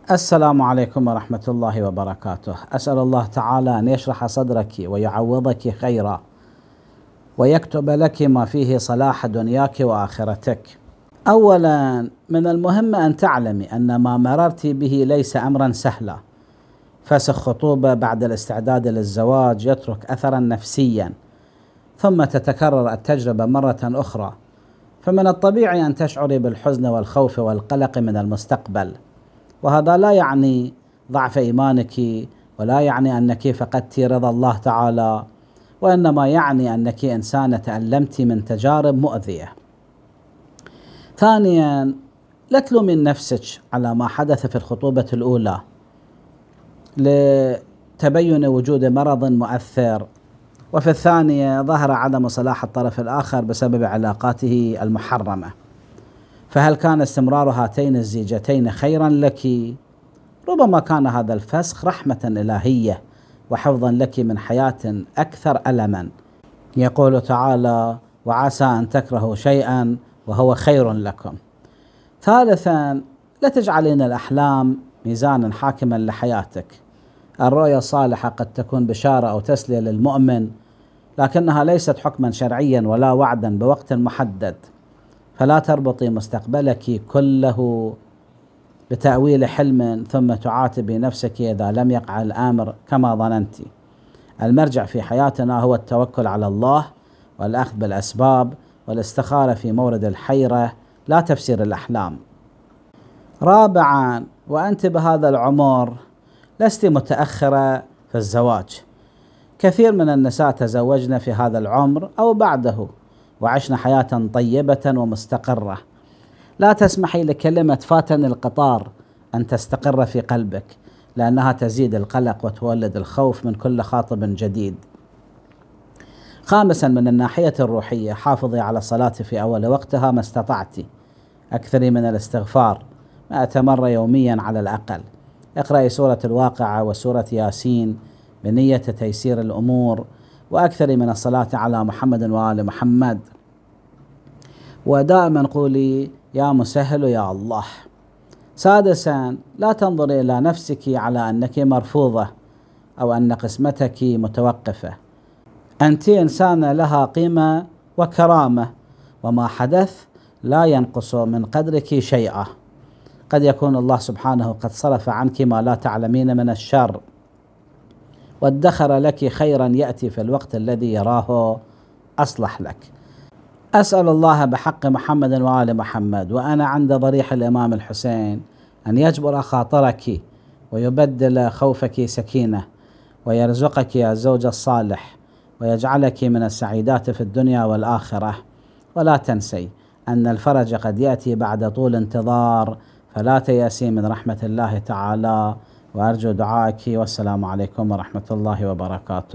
السلام عليكم ورحمة الله وبركاته. أسأل الله تعالى أن يشرح صدرك ويعوضك خيرا ويكتب لك ما فيه صلاح دنياك وآخرتك. أولا، من المهم أن تعلمي أن ما مررت به ليس أمرا سهلا. فسخ خطوبة بعد الاستعداد للزواج يترك أثرا نفسيا، ثم تتكرر التجربة مرة أخرى، فمن الطبيعي أن تشعري بالحزن والخوف والقلق من المستقبل، وهذا لا يعني ضعف إيمانك، ولا يعني أنك فقدت رضا الله تعالى، وإنما يعني أنك إنسانة تألمت من تجارب مؤذية. ثانيا، لا تلومين نفسك على ما حدث في الخطوبة الأولى لتبين وجود مرض مؤثر، وفي الثانية ظهر عدم صلاح الطرف الآخر بسبب علاقاته المحرمة. فهل كان استمرار هاتين الزيجتين خيرا لك؟ ربما كان هذا الفسخ رحمة إلهية وحفظا لك من حياة أكثر ألما. يقول تعالى: وعسى أن تكرهوا شيئا وهو خير لكم. ثالثا، لا تجعلين الأحلام ميزانا حاكما لحياتك. الرؤيا الصالحة قد تكون بشارة أو تسلية للمؤمن، لكنها ليست حكما شرعيا ولا وعدا بوقت محدد، فلا تربطي مستقبلك كله بتأويل حلم ثم تعاتبي نفسك إذا لم يقع الأمر كما ظننت. المرجع في حياتنا هو التوكل على الله والأخذ بالأسباب والاستخارة في مورد الحيرة، لا تفسير الأحلام. رابعا، وأنت بهذا العمر لست متأخرة في الزواج. كثير من النساء تزوجن في هذا العمر أو بعده وعشنا حياة طيبة ومستقرة. لا تسمحي لكلمة فاتني القطار أن تستقر في قلبك، لأنها تزيد القلق وتولد الخوف من كل خاطب جديد. خامسا، من الناحية الروحية حافظي على الصلاة في أول وقتها ما استطعت. أكثري من الاستغفار 100 مرة يوميا على الأقل. اقرأي سورة الواقعة وسورة ياسين بنية تيسير الأمور، وأكثري من الصلاة على محمد وآل محمد، ودائما قولي: يا مسهل يا الله. سادسا، لا تنظري إلى نفسك على أنك مرفوضة أو أن قسمتك متوقفة. أنت إنسانة لها قيمة وكرامة، وما حدث لا ينقص من قدرك شيئا. قد يكون الله سبحانه قد صرف عنك ما لا تعلمين من الشر، وادخر لك خيرا يأتي في الوقت الذي يراه أصلح لك. أسأل الله بحق محمد وآل محمد وأنا عند ضريح الإمام الحسين أن يجبر خاطرك ويبدل خوفك سكينة، ويرزقك الزوج الصالح، ويجعلك من السعيدات في الدنيا والآخرة. ولا تنسي أن الفرج قد يأتي بعد طول انتظار، فلا تيأسي من رحمة الله تعالى، وأرجو دعائك. والسلام عليكم ورحمة الله وبركاته.